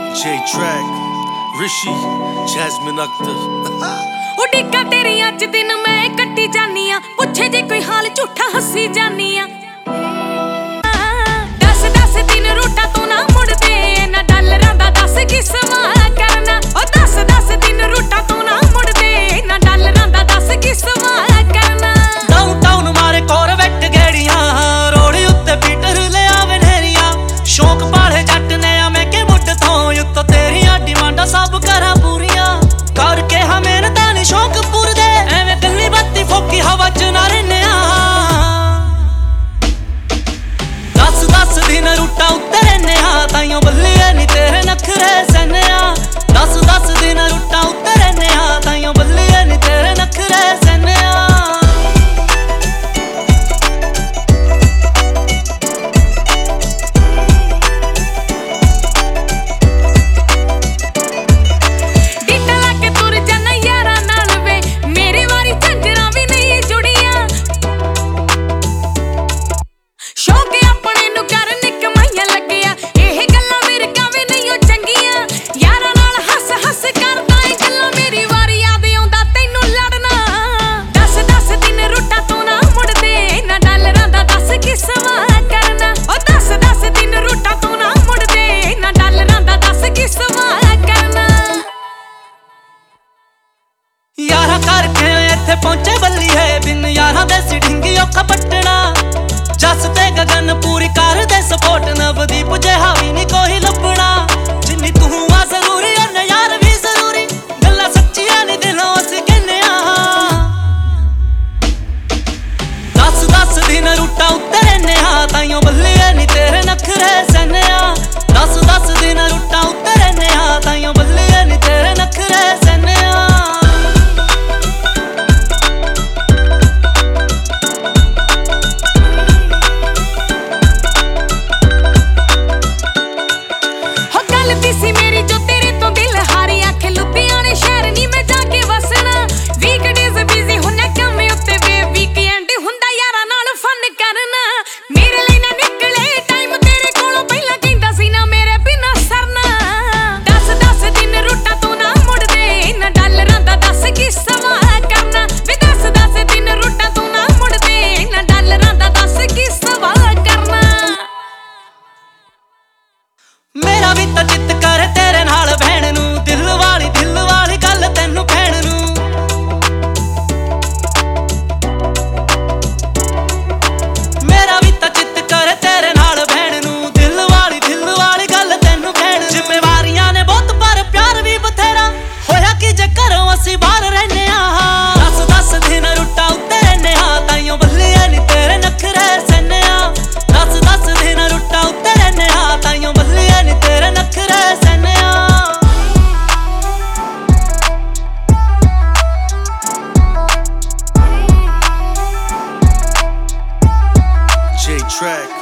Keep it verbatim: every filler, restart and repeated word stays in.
J Track, Rishi, Jasmine Akhtar. उड़ीका तेरी अज दिन मैं कट्टी जानी आ, पुछे जे कोई हाल झूठा हसी जानी आ। दस दस दिन रूटा तू ना मुड़दे, ना डॉलरां दा दस की सवाल करना। ओ दस दस दिन रूटा तू ना मुड़दे, ना डॉलरां दा दस की सवाल करना। डाउनटाउन मारे कॉरवेट गेड़ियां, रोड़ी उत्ते पीटर ले आवे नेरिया। शौक पाले जट ने मैं के मुड तो उत्तो तेरियां डिमांडां सब करा पूरियां। करके हमें तानी शौक पूर दे, एवें गल्ली बत्ती फोकी हवा च ना रहने आ। दस दस दिन रूटा उत्ते रहने आ, ताइयों बल्लिए नी तेरे नखरे सहने आ। दस दस दिन रूटा उत्ते रहने आ, ताइयों बल्लिए नी तेरे नखरे सहने आ। यारा करके इत्थे पहुंचे बल्ली है, बिन यारा दे सिढिंगी औखा पटना। जस ते गगन पूरी कर दे सपोर्ट, नवदीप जिहा भी नी कोई लभना। जिन्नी तू आ जरूरी उन्ने यार भी जरूरी, गल्लां सच्चियां नी दिलों असीं कहने आ। दस दस दिन रूटा उत्ते रहने आ, ताइयों बल्लिए नी तेरे नखरे सहने आ। दस दस दिन रूटा उत्ते रहने आ, ताइयों बल्लिए नी तेरे नखरे सहने आ। सी मेरी जो तेरे तो दिल हारी, आखे लुधियाने शहर नी मैं जाके वसना। वीकडेज बिजी हुन्ना कम उत्ते वे, वीकेंड हुंदा यारां नाल फन करना। मेरे लिए ना निकले टाइम तेरे कोलों, पहला कहंदा सी ना मेरे बिना सरना। दस दस दिन रूटा तू ना मुड़दे, ना डॉलरां दा दस की सवाल करना। वे दस दस दिन रूटा तू ना मुड़दे, ना डॉलरां दा दस की सवाल करना। मेरा भी तां चित कर तेरे नाल बहन नू, दिल वाली दिल वाली गल तैनू कहण नू। मेरा भी तां चित कर तेरे नाल बहन नू, दिल वाली दिल वाली गल तैनू कहण। जिम्मेवारियां ने बहुत पर प्यार भी बथेरा, होया कि जे घरों असीं बाहर रहने आ। दस दस दिन रूटा उत्ते रहने आ, ताइयों बल्लिए नी तेरे नखरे सहने आ। दस दस दिन रूटा उत्ते रहने आ, ताइयों बल्लिए नी तेरे नखरे सहने आ। J Track.